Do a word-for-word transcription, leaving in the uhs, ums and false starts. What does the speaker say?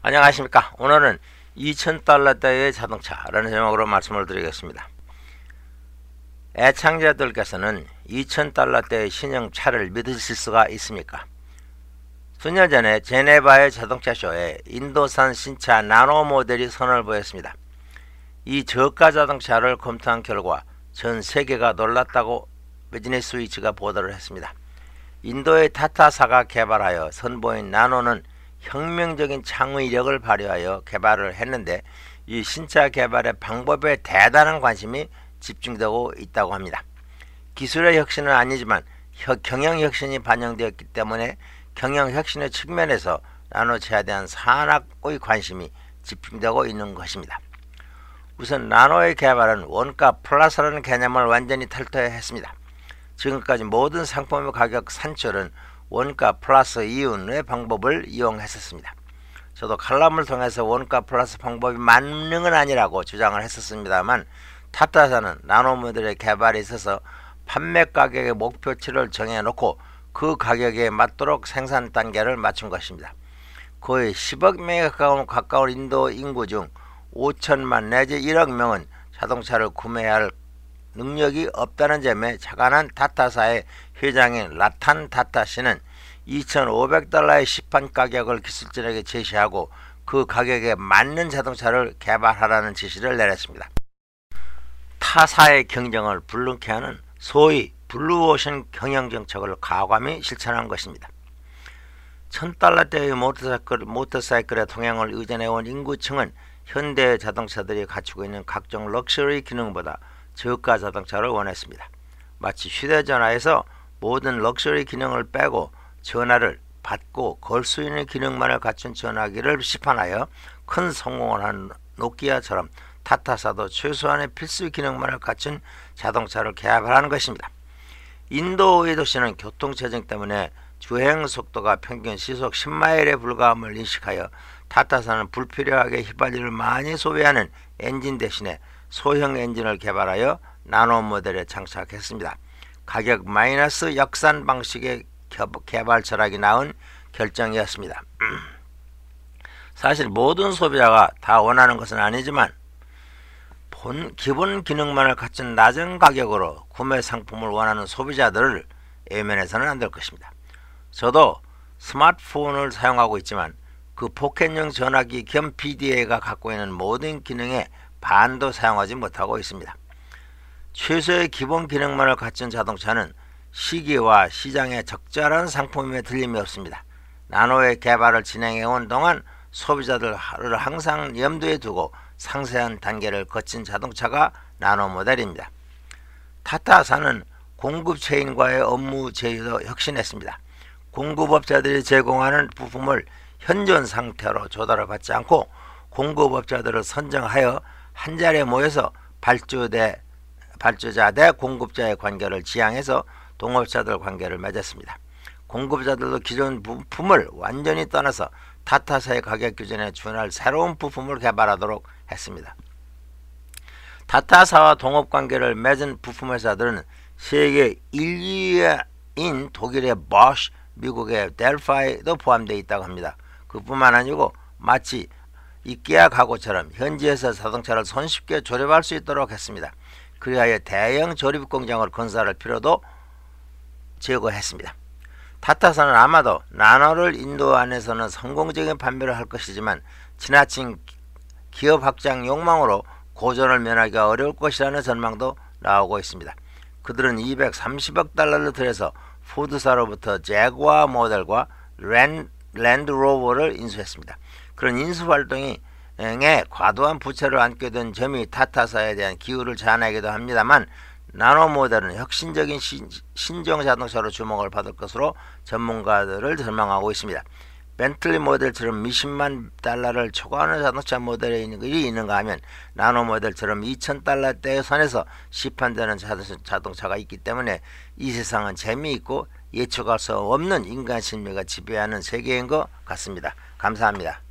안녕하십니까. 오늘은 이천 달러대의 자동차라는 제목으로 말씀을 드리겠습니다. 애창자들께서는 이천 달러대의 신형 차를 믿으실 수가 있습니까? 수년 전에 제네바의 자동차 쇼에 인도산 신차 나노 모델이 선을 보였습니다. 이 저가 자동차를 검토한 결과 전 세계가 놀랐다고 비즈니스 위치가 보도를 했습니다. 인도의 타타사가 개발하여 선보인 나노는 혁명적인 창의력을 발휘하여 개발을 했는데 이 신차 개발의 방법에 대단한 관심이 집중되고 있다고 합니다. 기술의 혁신은 아니지만 경영혁신이 반영되었기 때문에 경영혁신의 측면에서 나노차에 대한 산업의 관심이 집중되고 있는 것입니다. 우선 나노의 개발은 원가 플러스라는 개념을 완전히 탈퇴했습니다. 지금까지 모든 상품의 가격 산출은 원가 플러스 이윤의 방법을 이용했었습니다. 저도 칼럼을 통해서 원가 플러스 방법이 맞는 건 아니라고 주장을 했었습니다만 타타사는 나노 모델의 개발에 있어서 판매 가격의 목표치를 정해놓고 그 가격에 맞도록 생산 단계를 맞춘 것입니다. 거의 십억 명에 가까운, 가까운 인도 인구 중 오천만 내지 일억 명은 자동차를 구매해야 할 능력이 없다는 점에 착안한 타타사의 회장인 라탄 타타 씨는 이천오백 달러의 시판 가격을 기술진에게 제시하고 그 가격에 맞는 자동차를 개발하라는 지시를 내렸습니다. 타사의 경쟁을 불능케 하는 소위 블루오션 경영정책을 과감히 실천한 것입니다. 천 달러대의 모터사이클, 모터사이클의 통행을 의존해온 인구층은 현대 자동차들이 갖추고 있는 각종 럭셔리 기능보다 저가 자동차를 원했습니다. 마치 휴대전화에서 모든 럭셔리 기능을 빼고 전화를 받고 걸 수 있는 기능만을 갖춘 전화기를 시판하여 큰 성공을 한 노키아처럼 타타사도 최소한의 필수 기능만을 갖춘 자동차를 개발하는 것입니다. 인도의 도시는 교통체증 때문에 주행 속도가 평균 시속 십 마일에 불과함을 인식하여 타타사는 불필요하게 휘발유를 많이 소비하는 엔진 대신에 소형 엔진을 개발하여 나노 모델에 장착했습니다. 가격 마이너스 역산 방식의 개발 철학이 나온 결정이었습니다. 사실 모든 소비자가 다 원하는 것은 아니지만 본 기본 기능만을 갖춘 낮은 가격으로 구매 상품을 원하는 소비자들을 외면해서는 안 될 것입니다. 저도 스마트폰을 사용하고 있지만 그 포켓용 전화기 겸 비디에이가 갖고 있는 모든 기능에 반도 사용하지 못하고 있습니다. 최소의 기본 기능만을 갖춘 자동차는 시기와 시장에 적절한 상품임에 틀림이 없습니다. 나노의 개발을 진행해온 동안 소비자들을 항상 염두에 두고 상세한 단계를 거친 자동차가 나노 모델입니다. 타타사는 공급 체인과의 업무 제휴도 혁신했습니다. 공급업자들이 제공하는 부품을 현존 상태로 조달을 받지 않고 공급업자들을 선정하여 한자리에 모여서 발주대, 발주자 대 공급자의 관계를 지향해서 동업자들 관계를 맺었습니다. 공급자들도 기존 부품을 완전히 떠나서 타타사의 가격 기준에 준할 새로운 부품을 개발하도록 했습니다. 타타사와 동업관계를 맺은 부품회사들은 세계 일, 이위인 독일의 버쉬, 미국의 델파이도 포함되어 있다고 합니다. 그뿐만 아니고 마치 이케아 가구처럼 현지에서 자동차를 손쉽게 조립할 수 있도록 했습니다. 그리하여 대형 조립 공장을 건설할 필요도 제거했습니다. 타타사는 아마도 나노를 인도 안에서는 성공적인 판매를 할 것이지만 지나친 기업 확장 욕망으로 고전을 면하기가 어려울 것이라는 전망도 나오고 있습니다. 그들은 이백삼십억 달러를 들여서 포드사로부터 제구아 모델과 랜, 랜드로버를 인수했습니다. 그런 인수활동에 과도한 부채를 안게 된 점이 타타사에 대한 기울을 자아내기도 합니다만 나노 모델은 혁신적인 신, 신종 자동차로 주목을 받을 것으로 전문가들을 전망하고 있습니다. 벤틀리 모델처럼 몇십만 달러를 초과하는 자동차 모델이 있는가 하면 나노 모델처럼 이천 달러대 선에서 시판되는 자동차가 있기 때문에 이 세상은 재미있고 예측할 수 없는 인간 심리가 지배하는 세계인 것 같습니다. 감사합니다.